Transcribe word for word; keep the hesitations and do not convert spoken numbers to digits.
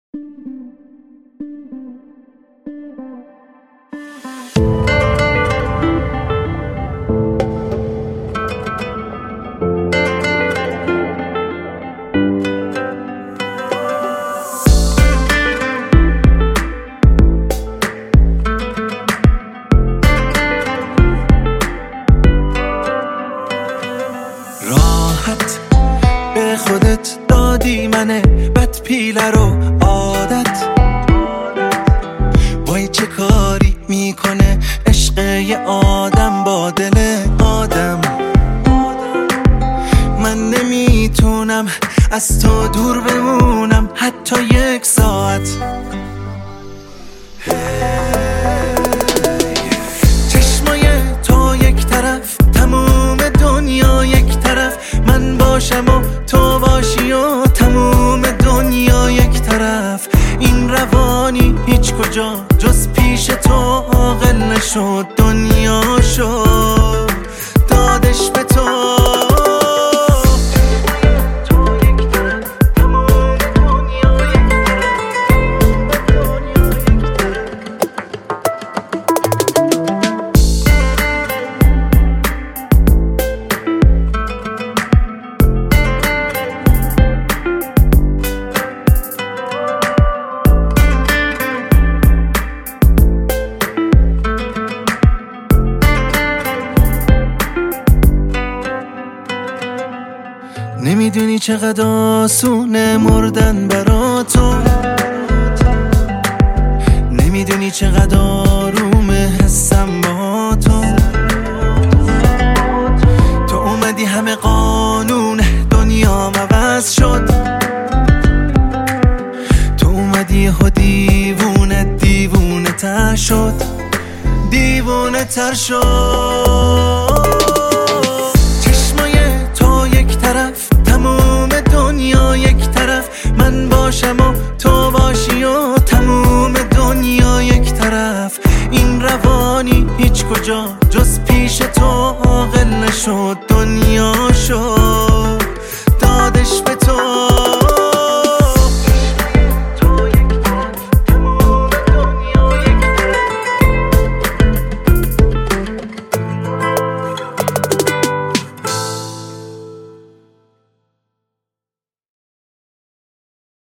به خودت دادی منه بد پیله رو عادت وای چه کاری میکنه عشق یه آدم با دل آدم. من نمیتونم از تو دور بمونم حتی یک ساعت. چشمای تو یک طرف تموم دنیا یک طرف، من باشم و تو باشی و تموم دنیا یک طرف. این روانی هیچ کجا جز پیش تو عاقل نشد، دنیا شد دادش به تو. نمیدونی چقدر آسونه مردن برا تو، نمیدونی چقدر آرومه حسم با تو. تو اومدی همه قانون دنیا عوض شد، تو اومدی ها دیوونه دیوونه تر شد، دیوونه تر شد. تموم دنیا یک طرف، من باشم و تو باشی و تموم دنیا یک طرف. این روانی هیچ کجا جز پیش تو عاقل نشد، دنیا شد دادش به تو.